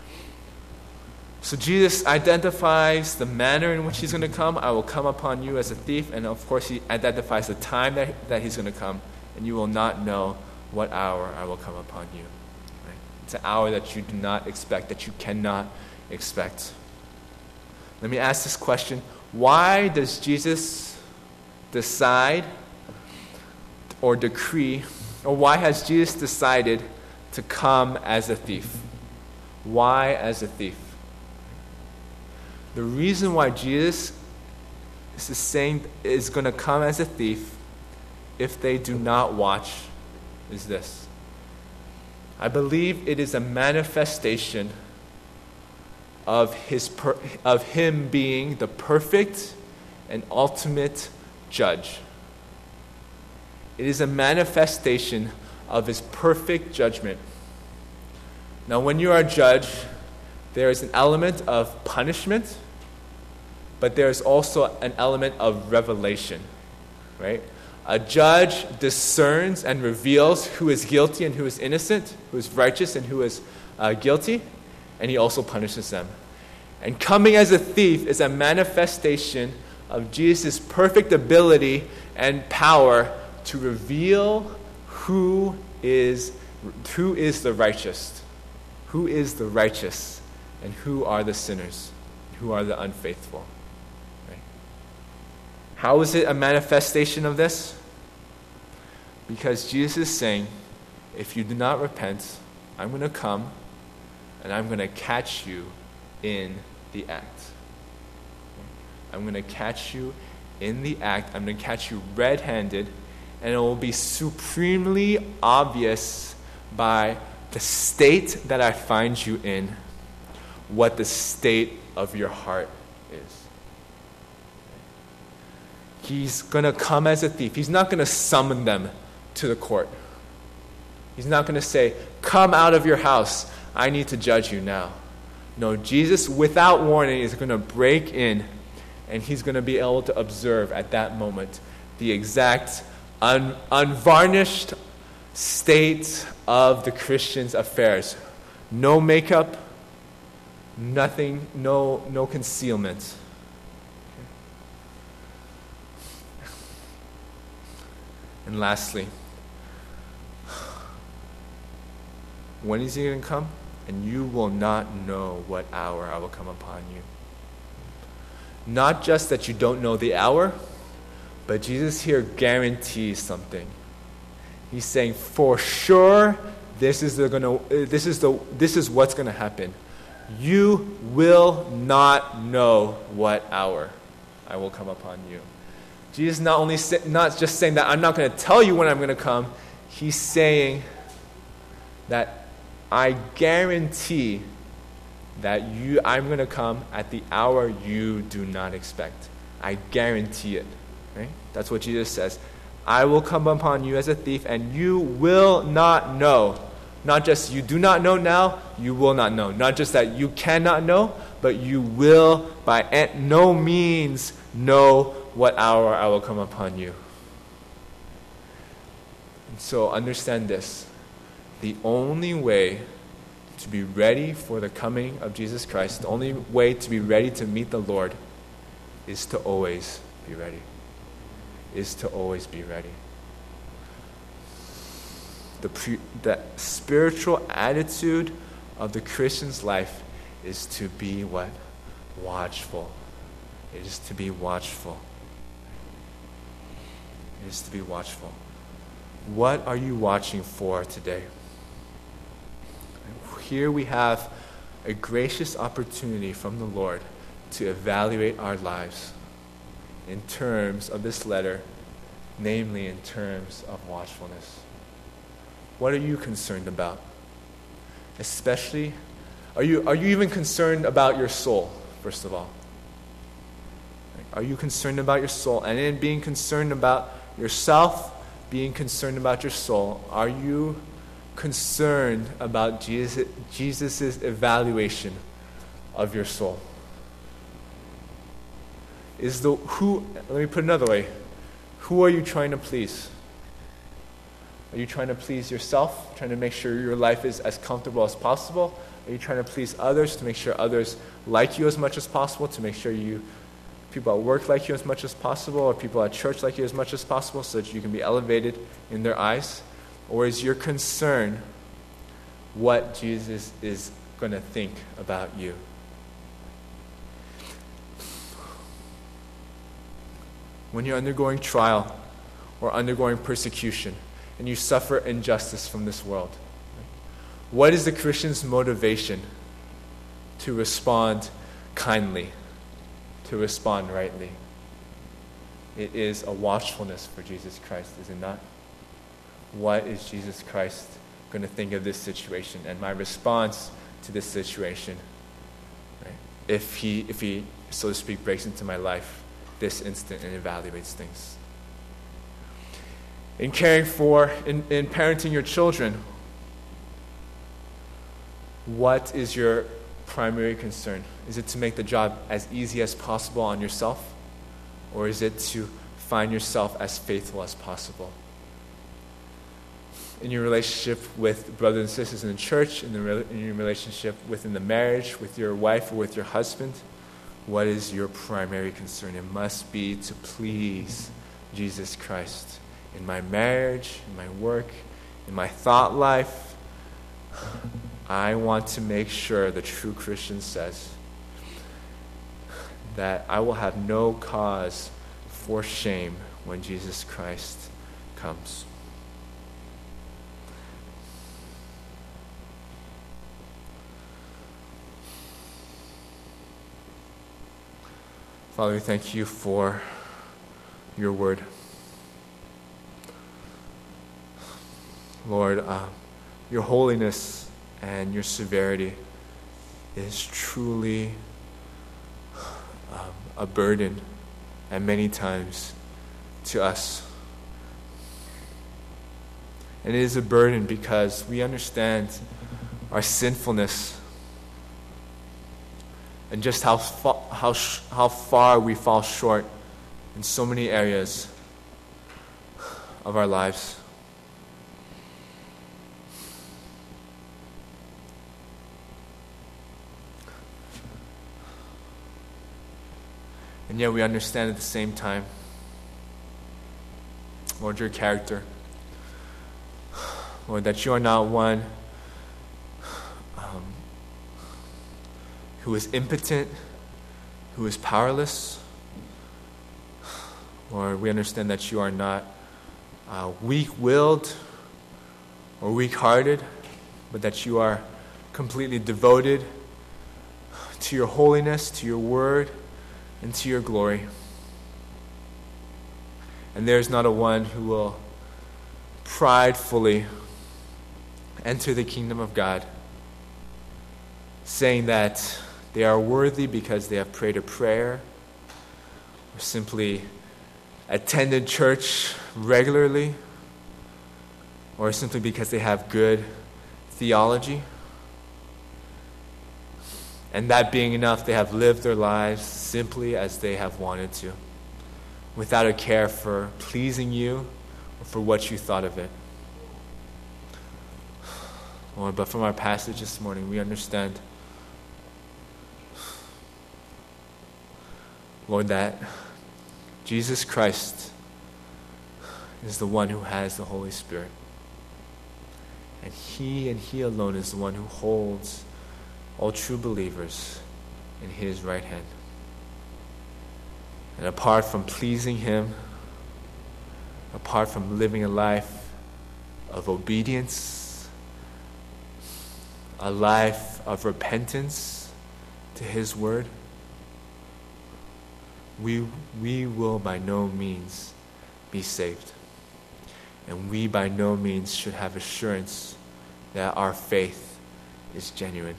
So Jesus identifies the manner in which he's going to come. I will come upon you as a thief. And of course, he identifies the time that, that he's going to come. And you will not know what hour I will come upon you. Right? It's an hour that you do not expect, that you cannot expect. Let me ask this question. Why does Jesus decide or decree, or why has Jesus decided to come as a thief? Why as a thief? The reason why Jesus is saying is going to come as a thief if they do not watch is this. I believe it is a manifestation of his per, of him being the perfect and ultimate judge. It is a manifestation of his perfect judgment. Now, when you are a judge, there is an element of punishment, but there is also an element of revelation, right? A judge discerns and reveals who is guilty and who is innocent, who is righteous and who is uh, guilty, and he also punishes them. And coming as a thief is a manifestation of Jesus' perfect ability and power to reveal who is who is the righteous, who is the righteous, and who are the sinners, who are the unfaithful. Right? How is it a manifestation of this? Because Jesus is saying, if you do not repent, I'm going to come and I'm going to catch you in the act. I'm going to catch you in the act. I'm going to catch you red-handed, and it will be supremely obvious by the state that I find you in, what the state of your heart is. He's going to come as a thief. He's not going to summon them to the court. He's not going to say, come out of your house. I need to judge you now. No, Jesus, without warning, is going to break in, and he's going to be able to observe at that moment the exact un- unvarnished state of the Christian's affairs. No makeup, nothing, no, no concealment. And lastly, when is he going to come? And you will not know what hour I will come upon you. Not just that you don't know the hour, but Jesus here guarantees something. He's saying, for sure, this is the gonna, this is the, this is what's going to happen. You will not know what hour I will come upon you. Jesus not only say, not just saying that I'm not going to tell you when I'm going to come. He's saying that I guarantee that you, I'm going to come at the hour you do not expect. I guarantee it. Right? That's what Jesus says. I will come upon you as a thief, and you will not know. Not just you do not know now, you will not know. Not just that you cannot know, but you will by no means know what hour I will come upon you. And so understand this. The only way to be ready for the coming of Jesus Christ, the only way to be ready to meet the Lord is to always be ready. Is to always be ready. The, pre, the spiritual attitude of the Christian's life is to be what? Watchful. It is to be watchful. It is to be watchful. What are you watching for today? Here we have a gracious opportunity from the Lord to evaluate our lives in terms of this letter, namely in terms of watchfulness. What are you concerned about? Especially, are you, are you even concerned about your soul, first of all? Are you concerned about your soul? And in being concerned about yourself, being concerned about your soul, are you concerned about Jesus, Jesus's evaluation of your soul? Is the who? Let me put it another way. Who are you trying to please? Are you trying to please yourself, trying to make sure your life is as comfortable as possible? Are you trying to please others, to make sure others like you as much as possible, to make sure you people at work like you as much as possible, or people at church like you as much as possible, so that you can be elevated in their eyes? Or is your concern what Jesus is going to think about you? When you're undergoing trial or undergoing persecution and you suffer injustice from this world, what is the Christian's motivation to respond kindly, to respond rightly? It is a watchfulness for Jesus Christ, is it not? What is Jesus Christ going to think of this situation and my response to this situation? Right? If he, if he, so to speak, breaks into my life this instant and evaluates things. In caring for, in, in parenting your children, what is your primary concern? Is it to make the job as easy as possible on yourself? Or is it to find yourself as faithful as possible? In your relationship with brothers and sisters in the church, in, the, in your relationship within the marriage, with your wife or with your husband, what is your primary concern? It must be to please Jesus Christ. In my marriage, in my work, in my thought life, I want to make sure the true Christian says that I will have no cause for shame when Jesus Christ comes. Father, we thank you for your word. Lord, uh, your holiness and your severity is truly um, a burden, and many times to us. And it is a burden because we understand our sinfulness and just how fa- how sh- how far we fall short in so many areas of our lives. And yet we understand at the same time, Lord, your character. Lord, that you are not one um, who is impotent, who is powerless. Lord, we understand that you are not uh, weak-willed or weak-hearted, but that you are completely devoted to your holiness, to your word, and to your glory. And there is not a one who will pridefully enter the kingdom of God, saying that they are worthy because they have prayed a prayer or simply attended church regularly, or simply because they have good theology. And that being enough, they have lived their lives simply as they have wanted to, without a care for pleasing you or for what you thought of it. Lord, but from our passage this morning, we understand, Lord, that Jesus Christ is the one who has the Holy Spirit. And He and He alone is the one who holds all true believers in His right hand. And apart from pleasing Him, apart from living a life of obedience, a life of repentance to His word, we, we will by no means be saved. And we by no means should have assurance that our faith is genuine.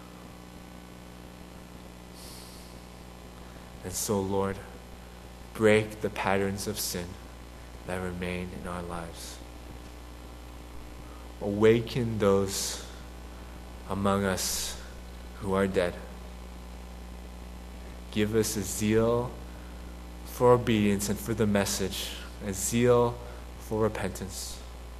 And so, Lord, break the patterns of sin that remain in our lives. Awaken those among us who are dead. Give us a zeal for obedience and for the message, a zeal for repentance.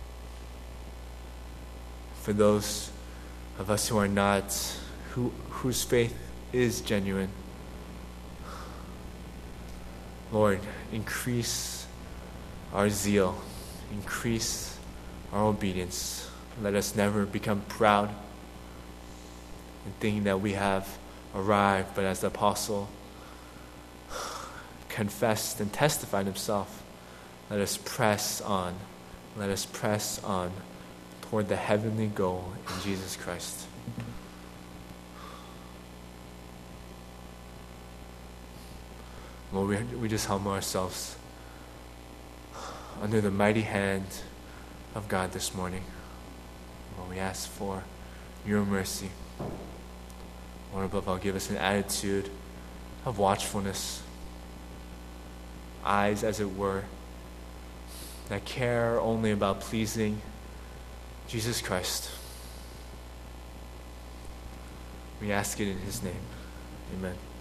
For those of us who are not, who, whose faith is genuine, Lord, increase our zeal, increase our obedience. Let us never become proud in thinking that we have arrived, but as the apostle confessed and testified himself, let us press on. Let us press on toward the heavenly goal in Jesus Christ. Lord, we, we just humble ourselves under the mighty hand of God this morning. Lord, we ask for your mercy. Lord, above all, give us an attitude of watchfulness, eyes, as it were, that care only about pleasing Jesus Christ. We ask it in His name. Amen.